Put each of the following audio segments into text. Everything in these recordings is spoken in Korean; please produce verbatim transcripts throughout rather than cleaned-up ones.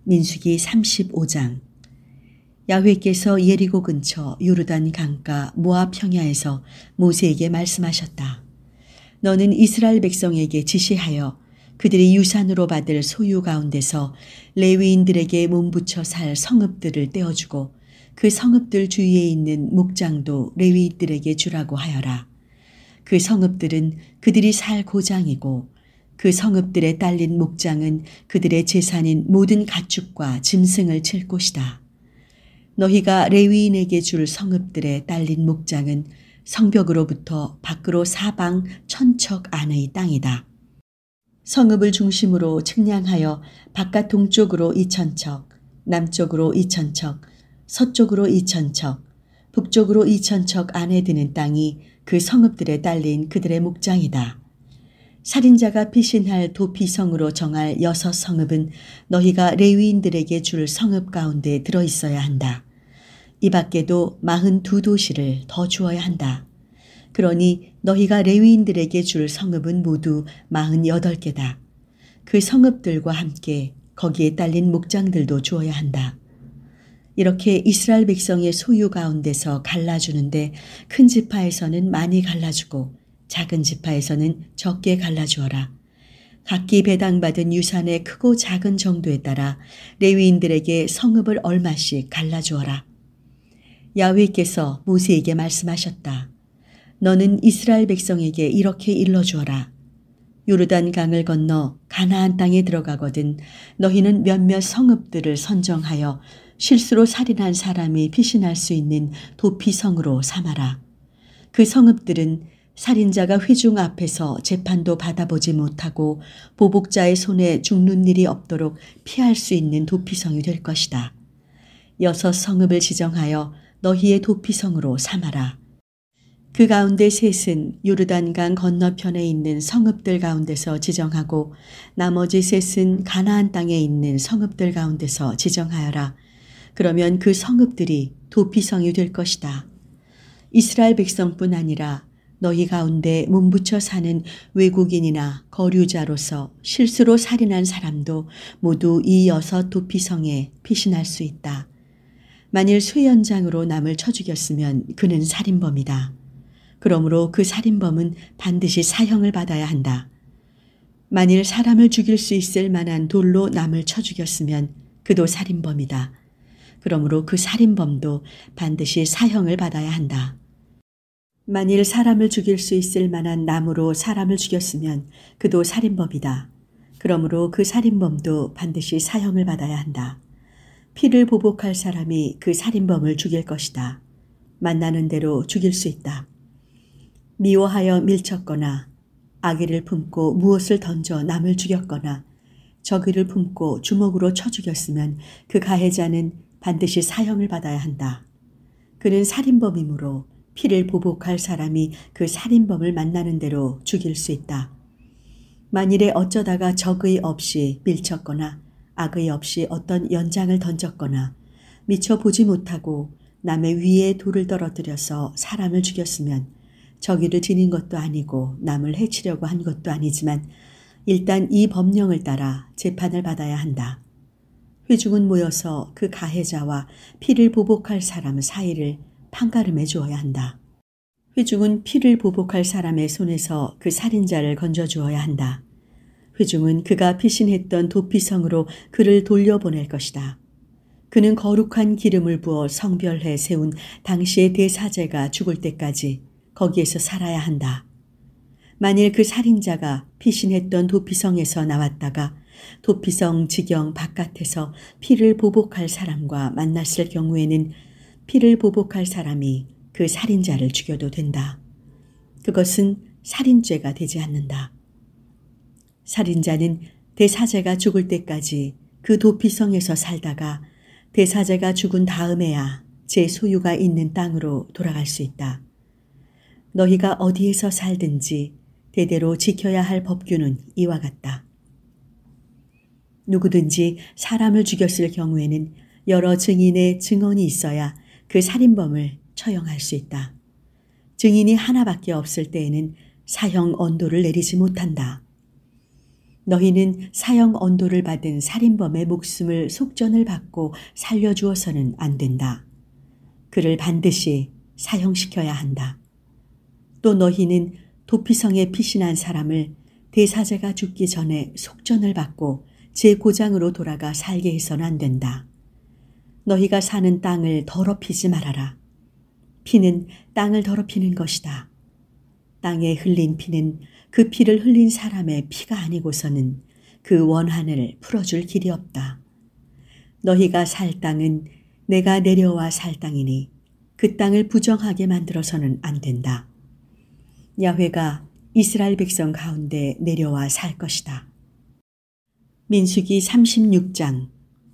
민수기 삼십오 장. 야훼께서 예리고 근처 요르단 강가 모압 평야에서 모세에게 말씀하셨다. 너는 이스라엘 백성에게 지시하여 그들이 유산으로 받을 소유 가운데서 레위인들에게 몸붙여 살 성읍들을 떼어주고 그 성읍들 주위에 있는 목장도 레위인들에게 주라고 하여라. 그 성읍들은 그들이 살 고장이고 그 성읍들에 딸린 목장은 그들의 재산인 모든 가축과 짐승을 칠 곳이다. 너희가 레위인에게 줄 성읍들에 딸린 목장은 성벽으로부터 밖으로 사방 천척 안의 땅이다. 성읍을 중심으로 측량하여 바깥 동쪽으로 이천 척, 남쪽으로 이천 척, 서쪽으로 이천 척, 북쪽으로 이천 척 안에 드는 땅이 그 성읍들에 딸린 그들의 목장이다. 살인자가 피신할 도피성으로 정할 여섯 성읍은 너희가 레위인들에게 줄 성읍 가운데 들어있어야 한다. 이 밖에도 마흔두 도시를 더 주어야 한다. 그러니 너희가 레위인들에게 줄 성읍은 모두 마흔여덟 개다. 그 성읍들과 함께 거기에 딸린 목장들도 주어야 한다. 이렇게 이스라엘 백성의 소유 가운데서 갈라주는데 큰 지파에서는 많이 갈라주고 작은 지파에서는 적게 갈라주어라. 각기 배당받은 유산의 크고 작은 정도에 따라 레위인들에게 성읍을 얼마씩 갈라주어라. 야훼께서 모세에게 말씀하셨다. 너는 이스라엘 백성에게 이렇게 일러주어라. 요르단 강을 건너 가나안 땅에 들어가거든 너희는 몇몇 성읍들을 선정하여 실수로 살인한 사람이 피신할 수 있는 도피성으로 삼아라. 그 성읍들은 살인자가 회중 앞에서 재판도 받아보지 못하고 보복자의 손에 죽는 일이 없도록 피할 수 있는 도피성이 될 것이다. 여섯 성읍을 지정하여 너희의 도피성으로 삼아라. 그 가운데 셋은 요르단강 건너편에 있는 성읍들 가운데서 지정하고 나머지 셋은 가나안 땅에 있는 성읍들 가운데서 지정하여라. 그러면 그 성읍들이 도피성이 될 것이다. 이스라엘 백성뿐 아니라 너희 가운데 몸붙여 사는 외국인이나 거류자로서 실수로 살인한 사람도 모두 이 여섯 도피성에 피신할 수 있다. 만일 쇠연장으로 남을 쳐 죽였으면 그는 살인범이다. 그러므로 그 살인범은 반드시 사형을 받아야 한다. 만일 사람을 죽일 수 있을 만한 돌로 남을 쳐 죽였으면 그도 살인범이다. 그러므로 그 살인범도 반드시 사형을 받아야 한다. 만일 사람을 죽일 수 있을 만한 나무로 사람을 죽였으면 그도 살인범이다. 그러므로 그 살인범도 반드시 사형을 받아야 한다. 피를 보복할 사람이 그 살인범을 죽일 것이다. 만나는 대로 죽일 수 있다. 미워하여 밀쳤거나 악의를 품고 무엇을 던져 남을 죽였거나 적의를 품고 주먹으로 쳐 죽였으면 그 가해자는 반드시 사형을 받아야 한다. 그는 살인범이므로 피를 보복할 사람이 그 살인범을 만나는 대로 죽일 수 있다. 만일에 어쩌다가 적의 없이 밀쳤거나 악의 없이 어떤 연장을 던졌거나 미처 보지 못하고 남의 위에 돌을 떨어뜨려서 사람을 죽였으면 저기를 지닌 것도 아니고 남을 해치려고 한 것도 아니지만 일단 이 법령을 따라 재판을 받아야 한다. 회중은 모여서 그 가해자와 피를 보복할 사람 사이를 판가름해 주어야 한다. 회중은 피를 보복할 사람의 손에서 그 살인자를 건져 주어야 한다. 회중은 그가 피신했던 도피성으로 그를 돌려보낼 것이다. 그는 거룩한 기름을 부어 성별해 세운 당시의 대사제가 죽을 때까지 거기에서 살아야 한다. 만일 그 살인자가 피신했던 도피성에서 나왔다가 도피성 지경 바깥에서 피를 보복할 사람과 만났을 경우에는 피를 보복할 사람이 그 살인자를 죽여도 된다. 그것은 살인죄가 되지 않는다. 살인자는 대사제가 죽을 때까지 그 도피성에서 살다가 대사제가 죽은 다음에야 제 소유가 있는 땅으로 돌아갈 수 있다. 너희가 어디에서 살든지 대대로 지켜야 할 법규는 이와 같다. 누구든지 사람을 죽였을 경우에는 여러 증인의 증언이 있어야 그 살인범을 처형할 수 있다. 증인이 하나밖에 없을 때에는 사형 언도를 내리지 못한다. 너희는 사형 언도를 받은 살인범의 목숨을 속전을 받고 살려주어서는 안 된다. 그를 반드시 사형시켜야 한다. 또 너희는 도피성에 피신한 사람을 대사제가 죽기 전에 속전을 받고 제 고장으로 돌아가 살게 해서는 안 된다. 너희가 사는 땅을 더럽히지 말아라. 피는 땅을 더럽히는 것이다. 땅에 흘린 피는 그 피를 흘린 사람의 피가 아니고서는 그 원한을 풀어줄 길이 없다. 너희가 살 땅은 내가 내려와 살 땅이니 그 땅을 부정하게 만들어서는 안 된다. 야훼가 이스라엘 백성 가운데 내려와 살 것이다. 민수기 삼십육 장.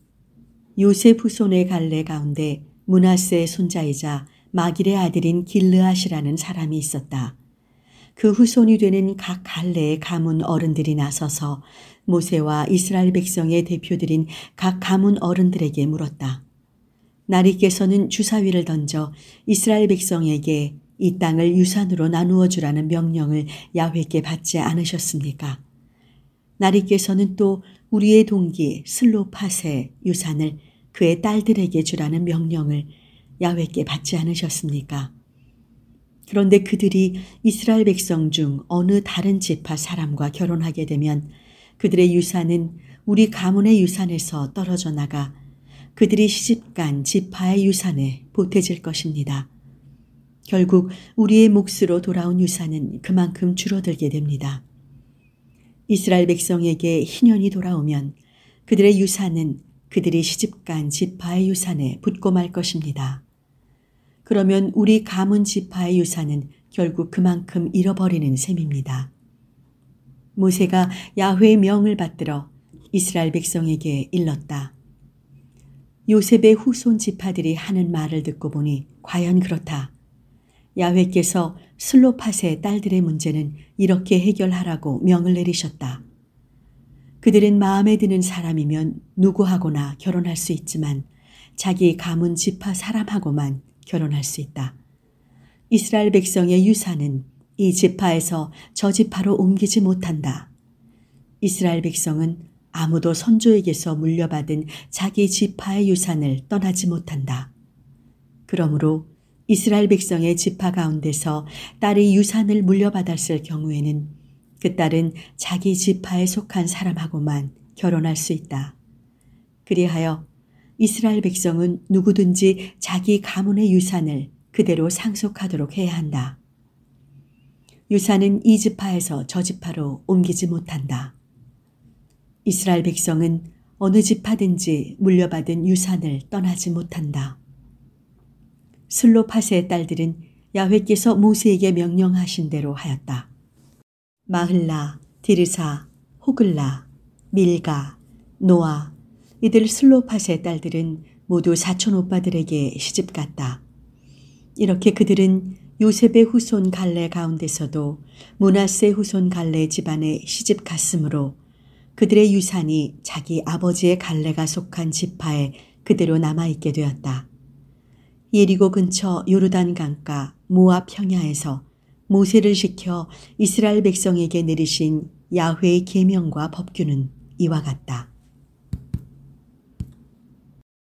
요셉 후손의 갈래 가운데 므낫세의 손자이자 마길의 아들인 길르앗이라는 사람이 있었다. 그 후손이 되는 각 갈래의 가문 어른들이 나서서 모세와 이스라엘 백성의 대표들인 각 가문 어른들에게 물었다. 나리께서는 주사위를 던져 이스라엘 백성에게 이 땅을 유산으로 나누어 주라는 명령을 야훼께 받지 않으셨습니까? 나리께서는 또 우리의 동기 슬로팟의 유산을 그의 딸들에게 주라는 명령을 야훼께 받지 않으셨습니까? 그런데 그들이 이스라엘 백성 중 어느 다른 지파 사람과 결혼하게 되면 그들의 유산은 우리 가문의 유산에서 떨어져 나가 그들이 시집간 지파의 유산에 보태질 것입니다. 결국 우리의 몫으로 돌아온 유산은 그만큼 줄어들게 됩니다. 이스라엘 백성에게 희년이 돌아오면 그들의 유산은 그들이 시집간 지파의 유산에 붙고 말 것입니다. 그러면 우리 가문 지파의 유산은 결국 그만큼 잃어버리는 셈입니다. 모세가 야훼의 명을 받들어 이스라엘 백성에게 일렀다. 요셉의 후손 지파들이 하는 말을 듣고 보니 과연 그렇다. 야훼께서 슬로팟의 딸들의 문제는 이렇게 해결하라고 명을 내리셨다. 그들은 마음에 드는 사람이면 누구하고나 결혼할 수 있지만 자기 가문 지파 사람하고만 결혼할 수 있다. 이스라엘 백성의 유산은 이 지파에서 저 지파로 옮기지 못한다. 이스라엘 백성은 아무도 선조에게서 물려받은 자기 지파의 유산을 떠나지 못한다. 그러므로 이스라엘 백성의 지파 가운데서 딸이 유산을 물려받았을 경우에는 그 딸은 자기 지파에 속한 사람하고만 결혼할 수 있다. 그리하여 이스라엘 백성은 누구든지 자기 가문의 유산을 그대로 상속하도록 해야 한다. 유산은 이 지파에서 저 지파로 옮기지 못한다. 이스라엘 백성은 어느 지파든지 물려받은 유산을 떠나지 못한다. 슬로팟의 딸들은 야훼께서 모세에게 명령하신 대로 하였다. 마흘라, 디르사, 호글라, 밀가, 노아, 이들 슬로팟의 딸들은 모두 사촌 오빠들에게 시집갔다. 이렇게 그들은 요셉의 후손 갈래 가운데서도 므낫세 후손 갈래 집안에 시집 갔으므로 그들의 유산이 자기 아버지의 갈래가 속한 지파에 그대로 남아있게 되었다. 예리고 근처 요르단 강가 모압 평야에서 모세를 시켜 이스라엘 백성에게 내리신 야훼의 계명과 법규는 이와 같다.